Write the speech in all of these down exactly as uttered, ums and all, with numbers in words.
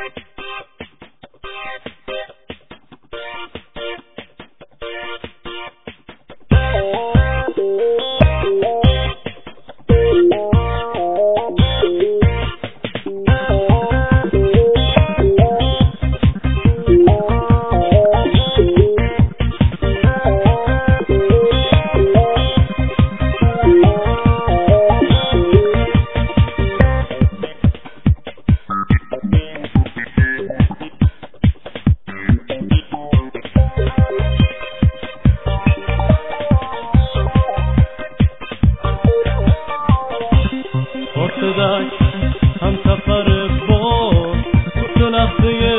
هم سفر با تو لحظه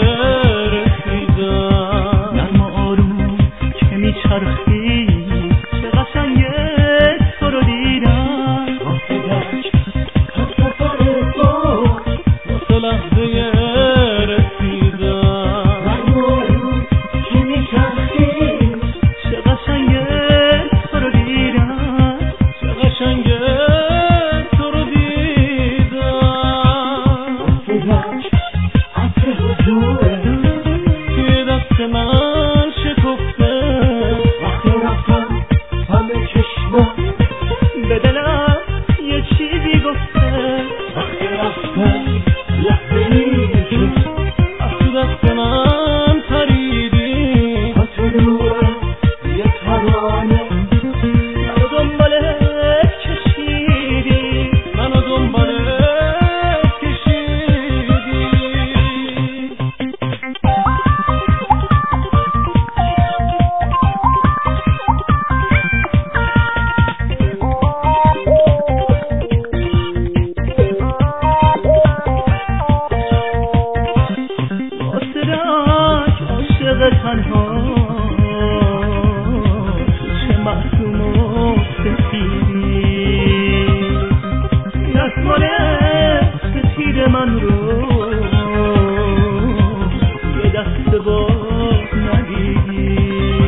رسیدن نرم و آروم که میچرخی چه قشنگه تو رو دیدن هم سفر با تو لحظه رسیدن نرم و آروم که میچرخی چه قشنگه تو رو دیدن چه قشنگه من شکفته وقتی رفتم همه چشما به دلم یه چیزی گفته وقتی رفتم لحظه‌ای که از تو دست من پریدی از تو نور یه ترانه منو دنبالت کشیدی منو دنبالت کشیدی تنها چه معصوم و سفیدی دستمال سفید من رو یه دست باز ندیدی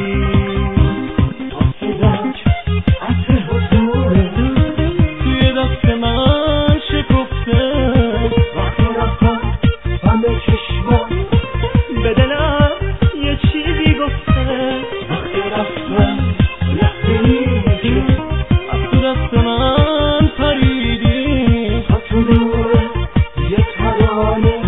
آسودک عطر حضوره توی دست من شکفته وقتی رفتم همه چشمان به دلم یه چیزی گفته وقتی رفتم لحظه‌ای که از تو دست من پریدی از تو نور یه ترانه